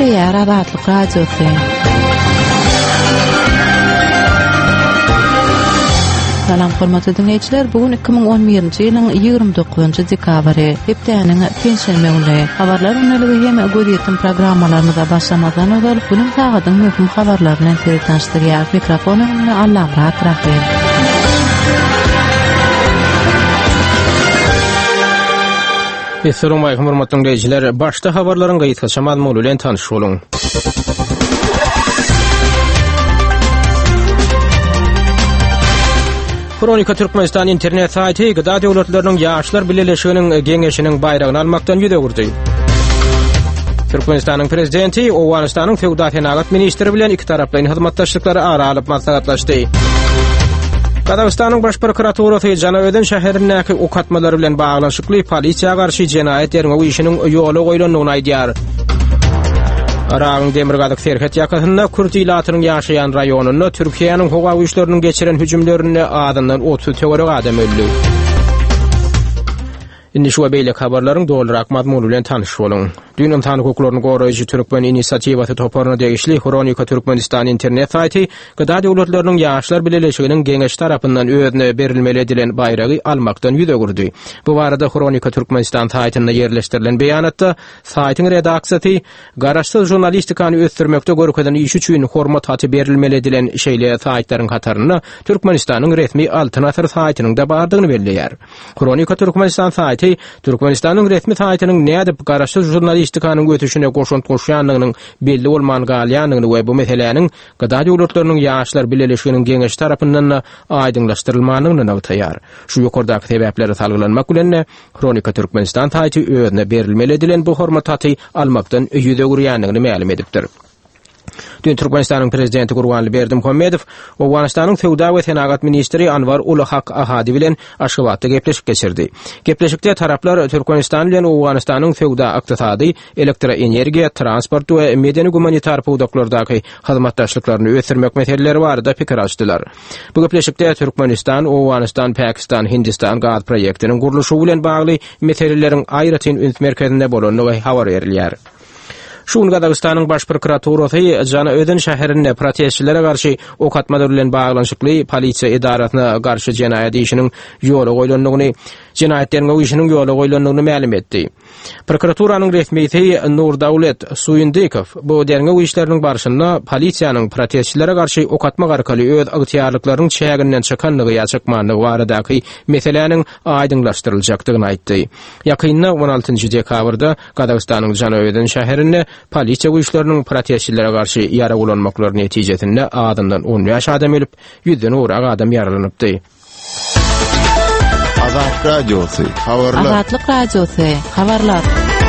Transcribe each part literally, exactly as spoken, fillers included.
ýer Azatlyk Radiosu. Salam hormatly dinleýijiler, bugün iki bin on birinji ýylyň ýygrimi dokuzynjy dekabry, hepdeniň pensiýa uly. Habarlar öňeligi hem gödýetim programmalarymyza başlamadan öňe bunyň taýdadyň möhüm habarlaryny size tanıştyrýar. Mikrofonyny Allah rahat bırakýar. Assalamu alaykum hormatly dinleýijiler, başda habarlaryň gaýtgaça mazmuny bilen tanyş boluň. Kronika Türkmenistan internet saýty Gıda döwletleriniň ýaşlar birleşiginiň geňeşiniň bayragyny almakdan ýüze gurdy. Türkmenistanyň prezidenti Owganystanyň Fewda Fenagat ministri bilen iki taraply hyzmatdaşlyklary aralyp maslahatlaşdy. Kazakstanyň baş prokuraturasy Janaöden şäherindäki okatmalary bilen baglanyşykly polisiýa garşy jenaýet ýerine işiniň ýoly goýulandygyny aýdýar. Arağın Demirgazyk Serhet ýakasyna Kürt ýylatynyň ýaşaýan raýonuny Türkiýanyň howa güýçleriniň geçiren hüjümlerini adından otuz töwerek adam öldü. Indi şu beýlek habarlaryň dolrak mazmuny bilen tanyş boluň. Dün Insan hukuklaryny goraýjy Türkmen inisiatiwaty toparuna degişli Kronika Türkmenistan internet saýty Gıda döwletleriniň ýaşlar birleşiginiň geňeş tarapyndan özüne berilmeli edilen bayragy almakdan ýüze gurdy. Bu barada Kronika Türkmenistan saýtyna ýerleşdirilen beýanatda saýtyň redaksiýasy garaşsyz jurnalistikany ösdürmekde görkezden iş üçin hormat haty berilmeli edilen şeýle saýtlaryň katarına Türkmenistanyň resmi altyn asr saýtynyň da bardygyny belleýär. Kronika Türkmenistan saýty Türkmenistanyň resmi saýtynyň nädip garaşsyz jurnalistikanyň ötüşine goşunt goşýanlygynyň belli bolman galýanyny we bu meseleniň Gıda döwletleriniň ýaşlar birleşiginiň geňeş tarapyndan aýdynlaşdyrylmagyny näwtaýar. Şu ýokardaky sebäpleri salgylanmak bilen Kronika Türkmenistan saýty özüne berilmeli edilen bu hormat haty almakdan ýüze gurýanlygyny ma'lum edipdir. Dün Türkmenistanyň prezidenti Gurbanly Berdimuhammedow Owganystanyň Fewda we Fenagat ministri Anwar Uluhak Ahady bilen Aşgabatda gepleşik geçirdi. Gepleşikde taraplar Türkmenistan bilen Owganystanyň fewda ykdysady, elektroenergiýa, transport we medeni humanitar pawdaklardaky hyzmatdaşlyklaryny ösdürmek meseleleri barada pikir açdylar. Bu gepleşikde Türkmenistan, Owganystan, Pakistan, Hindistan gaz proyektiniň guruluşy bilen bagly meseleleriň aýratyn üns merkezinde bolanyny habar berilýär. Şuň Kazakstanyň baş prokuraturasy Janaöden şäherinde protestçilere garşy okatmalar bilen baglanyşykly polisiýa idarasyna garşy jenaýet işiniň ýoly goýulandygyny, jenaýetleriniň işiniň ýoly goýulandygyny ma'lum etdi. Prokuraturasyň resmiýeti Nur Dawlet Suyundykow bu derňe işleriniň barşynda polisiýanyň protestçilere garşy okatma arkaly öz agtyarlyklarynyň çäginden çykanlygy ýaşykmanlygy baradaky meseleniň aýdynlaşdyryljakdygyny aýtdy. Ýakynda on altynjy dekabrda Kazakstanyň Janaöden şäherinde polisiýa güýçleriniň protestçilere garşy ýara ulanmaklaryny netijesinde adından on ýaş adam ölüp, ýüzden urak adam ýaralanypdy. Azatlyk Radiosu, habarlar. Azatlyk Radiosu, habarlar.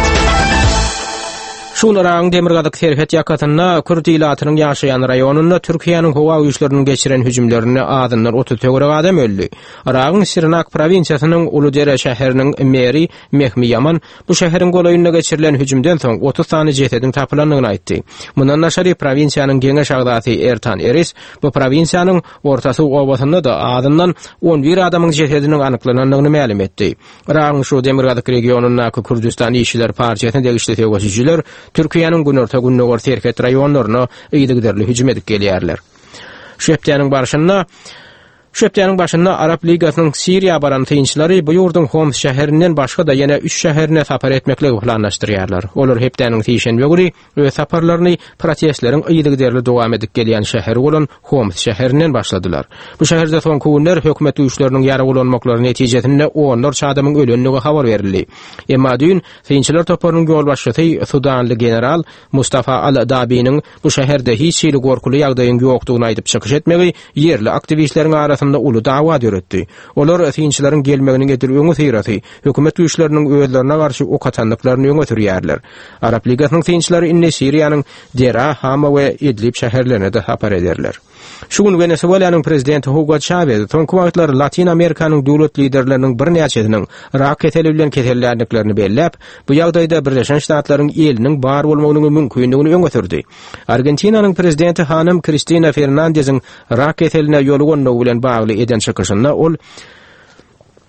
Şunlarang Demirgazyk Serhet ýakasyna Kürt ýylatynyň ýaşaýan raýonuny Türkiýanyň howa güýçleriniň geçiren hüjümlerini adından otuz töwerek adam öldü. Arağın Sirnak provinsiýasynyň Uludere şäheriniň meri Mehmi Yaman bu şäheriň golaýyna geçirilen hüjümden soň otuz sany jesediň tapylandygyny aýtdy. Mundan naşary provinsiýanyň geňeş agdasy Ertan Eris bu provinsiýanyň ortasy obasyna da adından on bir adamyň jesediniň anyklanandygyny ma'lum etdi. Arağın şu Demirgazyk regionundaky Kürdistan işçiler partiýasyna degişli tegoşyjylar Türkiýanyň günorta günnägor Serhet raýonlaryna ýygyderli hüjüm edip gelýärler. Şu hepdeniň barşynda Şöpdeniň başynda Arap Ligasynyň Siriýa baran tyňçylary bu ýurdun Homs şäherinden başga da ýene üç şäherine sapar etmekle planlaşdyrýarlar. Olar hepdeniň tiýişen böwri we saparlaryny protestleriň ýygyderli dowam edip gelýän şäher bolan Homs şäherinden başladylar. Bu şäherde soňky günler hökümet güýçleriniň ýara ulanmaklary netijesinde onlarça adamyň ölenligi habar berildi. Emma dün tyňçylar toparynyň ýol başçysy Sudanly general Mustafa Al-Dabi'niň bu şäherde hiç ýyly gorkuly ýagdaýyň ýokdugyny aýdyp çykyş etmegi ýerli aktivistleriň arasynda uly dawa döretdi. Olar tyňçylaryň gelmegini getirýän öňe hökümet güýçleriniň özlerine garşy okatanlyklaryny öňe sürýärler. Arap Ligasynyň tyňçylary inne Siriýanyň Dera, Hama we Idlib şäherlerine de hapar ederler. Şu gün Venezuela'nın prezidenti Hugo Chavez soňky wagtlar Latin Amerikanyň döwlet liderleriniň bir näçesiniň raketeli bilen ketellerliklerini belläp, bu ýagdaýda Birleşen Ştatlaryň eliniň bar bolmagynyň mümkinligini öňe sürdi. Argentinanyň prezidenti hanım Cristina Fernandez'iň raketeline ýol gonuny bilen bagly eden çykyşynda ol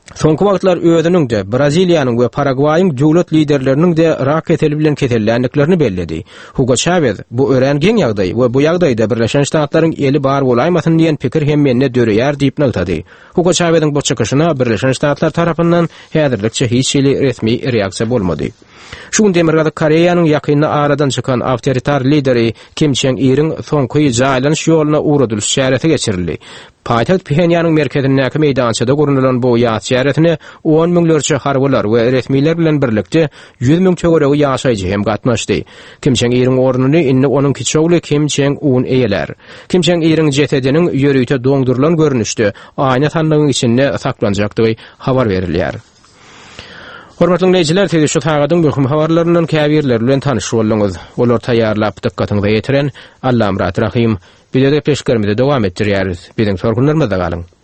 Soňky wagtlar özüniň de Braziliýanyň we Paraguay'yň döwlet liderleriniň de raketeli bilen ketelländiklerini belledi. Hugo Chavez bu örengen ýagdaý we bu ýagdaýda Birleşen Ştatlaryň eli bar bolaýmasyn diýen pikir hem menne döreýär diýip nagtady. Hugo Chavez'iň bu çykyşyna Birleşen Ştatlar tarapyndan häzirlikçe hiç şeýle resmi reaksiýa bolmady. Şuň demirgada Koreýanyň ýakyna aradan çykan awtoritar lideri Kim Jong-ilň soňky ýaýlanyş ýoluna uğradylyş şäreti geçirildi. Paýtagt Pjönýanyň merkezindäki meýdançada görünilen bu ýat şäretine on miňlerçe harbylar we resmiler bilen birlikde yüz miň töweregi ýaşaýjy hem gatnaşdy. Kim Jong-ilň ornuny inni onuň kiçoğly Kim Jong-un eýeler. Kim Jong-ilň J T D'niň ýörüýte doňdurulan görnüşde aýna tanlygyň içinde saklanjakdygy habar berilýär. Hormatly dinleyijiler, tez şu tagadyň möhüm habarlaryndan käbirler bilen tanyş bolýaňyz. Olar taýýarlap dikkatiňize ýetiren Allam Rahim. Bize de peşkermede dowam etdirýäris. Biziň sorgunlarymyza galyň.